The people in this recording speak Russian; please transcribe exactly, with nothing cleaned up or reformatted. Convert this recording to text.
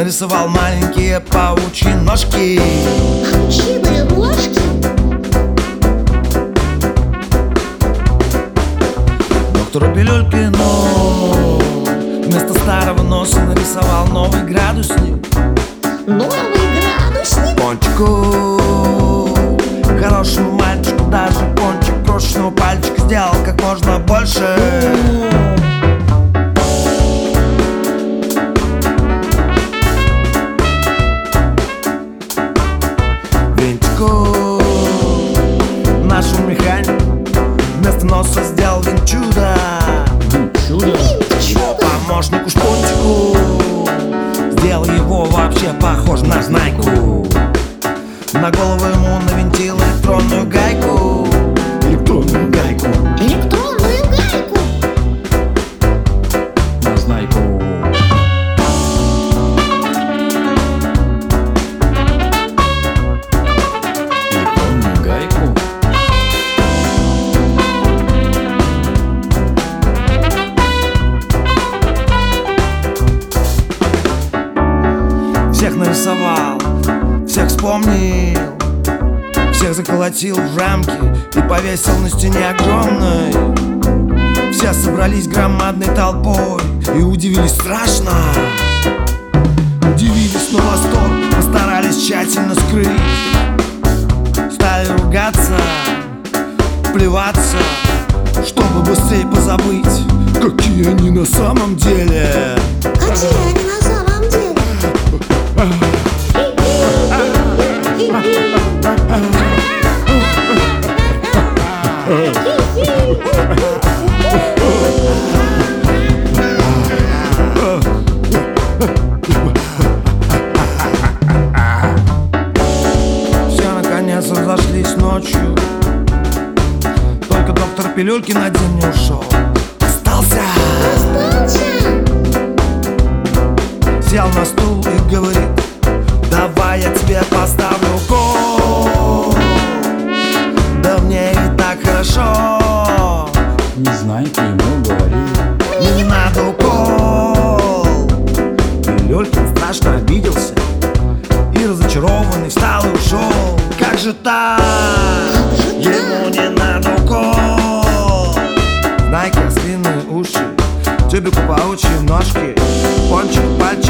нарисовал маленькие паучьи ножки. Паучьи ножки? Доктору Пилюлькину вместо старого носа нарисовал новый градусник. Новый градусник? Пончику, хорошему мальчику, даже пончик крошечного пальчика сделал как можно больше. Винтику, нашему механику, вместо носа сделал винт-чудо. Чудо. Помощнику Шпунтику сделал его вообще похож на Знайку. На голову ему навинтил электронную гайку. Электронную гайку. Электронную гайку? На Знайку. Электронную гайку. Всех нарисовал, всех вспомнил, всех заколотил в рамки и повесил на стене огромной. Все собрались громадной толпой и удивились страшно. Удивились, но восторг постарались тщательно скрыть. Стали ругаться, плеваться, чтобы быстрее позабыть, какие они на самом деле. Какие они на самом деле? Все наконец разошлись ночью. Только доктор Пилюлькин один не ушел. Остался. Остался? Сел на стул и говорит: давай я тебе поставлю укол. Да мне и так хорошо. Не Знайку ему говорил. Мне не надо укол. Пилюлькин страшно обиделся и разочарованный встал и ушел. Как же так? Ему не надо укол. Знайка, ослиные уши, тюбику паучьи ножки, пончику пальчик